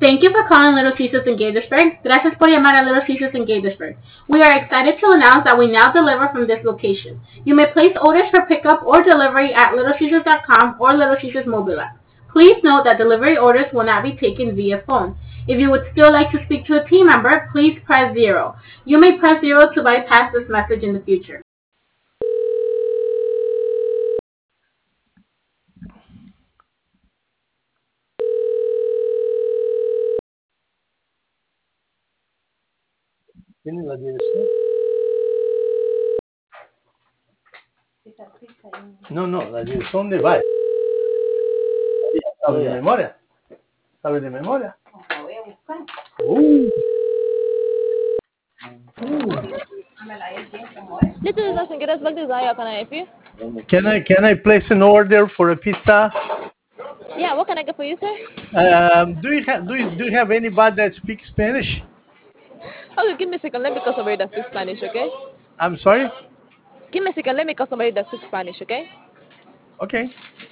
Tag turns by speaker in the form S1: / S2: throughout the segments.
S1: Thank you for calling Little Caesars in Gaithersburg. Gracias por llamar a Little Caesars in Gaithersburg. We are excited to announce that we now deliver from this location. You may place orders for pickup or delivery at littlecaesars.com or Little Caesars mobile app. Please note that delivery orders will not be taken via phone. If you would still like to speak to a team member, please press 0. You may press 0 to bypass this message in the future.
S2: ¿Tiene la dirección? No, la dirección de va. ¿Sabe de memoria? ¿Sabe de memoria?
S3: La voy a buscar.
S4: Little Caesars in Gaithersburg, this is Aya. Can I help you?
S2: Can I place an order for a pizza?
S4: Yeah, what can I get for you, sir?
S2: Do you have anybody that speaks Spanish?
S4: Okay, give me a second. Let me call somebody that speaks Spanish, okay?
S2: I'm sorry?
S4: Give me a second. Let me call somebody that speaks Spanish, okay?
S2: Okay.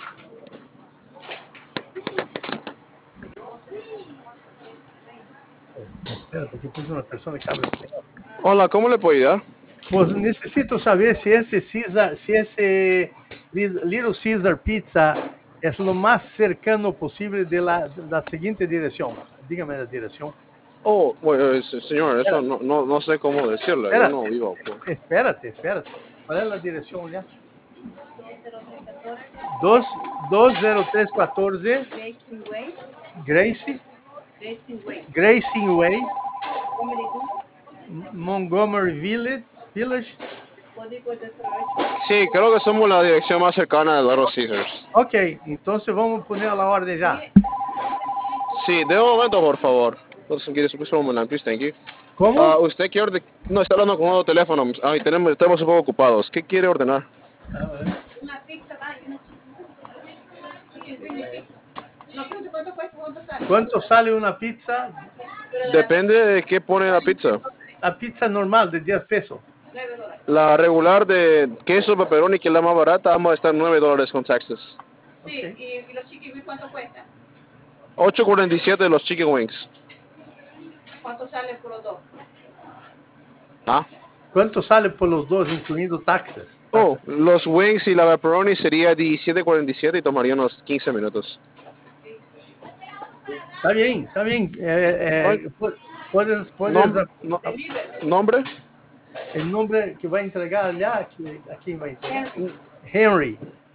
S2: Espérate, que puse una persona que habla español.
S5: Hola, ¿cómo le puedo ayudar?
S2: Pues necesito saber si ese Little Caesar Pizza es lo más cercano posible de la siguiente dirección. Dígame la dirección.
S5: Oh, bueno, señor, eso no sé cómo decirle. Yo no vivo.
S2: Espérate. ¿Cuál es la dirección ya? 20314 Gracing Way, Montgomery Village.
S5: Sí, creo que somos la dirección más cercana de Little Caesars.
S2: Ok, entonces vamos a poner la orden ya.
S5: Sí, de un momento, por favor. Please thank you.
S2: ¿Cómo?
S5: ¿Usted quiere ordenar? No, está hablando con otro teléfono. Estamos un poco ocupados. ¿Qué quiere ordenar?
S3: Una pizza,
S2: ¿Cuánto sale una pizza?
S5: Depende de qué pone la pizza.
S2: La pizza normal de 10 pesos.
S5: La regular de queso pepperoni, que es la más barata, vamos a estar $9 con taxes.
S3: Sí, y los chicken wings, ¿cuánto cuestan?
S5: $8.47 los chicken wings.
S3: ¿Cuánto sale por los dos?
S5: ¿Ah?
S2: ¿Cuánto sale por los dos, incluyendo taxes?
S5: Oh, los wings y la pepperoni sería $17.47 y tomaría unos 15 minutos.
S2: Está bien. Puedes
S5: ¿Nombre?
S2: el nombre que va a entregar allá, ¿a quién va a entregar? Henry.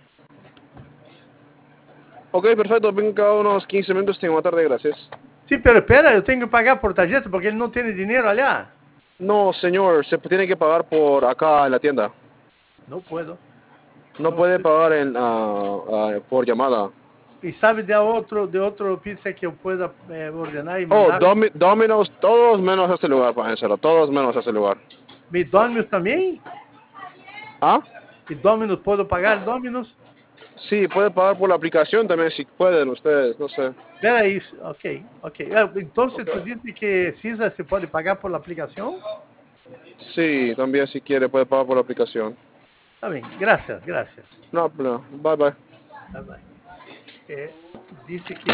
S5: Ok, perfecto. Vengo cada unos 15 minutos. Tengo una tarde, gracias.
S2: Sí, pero espera, yo tengo que pagar por tarjeta porque él no tiene dinero allá.
S5: No, señor, se tiene que pagar por acá en la tienda.
S2: No puedo.
S5: No puede pagar por llamada.
S2: ¿Y sabe de otro pizza que yo pueda ordenar y
S5: Oh,
S2: mandar?
S5: Domino's, todos menos este lugar, para hacerlo. Todos menos este lugar.
S2: ¿Mi Domino's también?
S5: ¿Ah?
S2: ¿Y Domino's puedo pagar Domino's?
S5: Sí, puede pagar por la aplicación también, si pueden ustedes, no sé.
S2: Espera aí, ok. Entonces tú dices que Caesar se puede pagar por la aplicación?
S5: Sí, también si quiere puede pagar por la aplicación.
S2: Está bien, gracias.
S5: No, bye bye.
S2: Bye bye. Dice que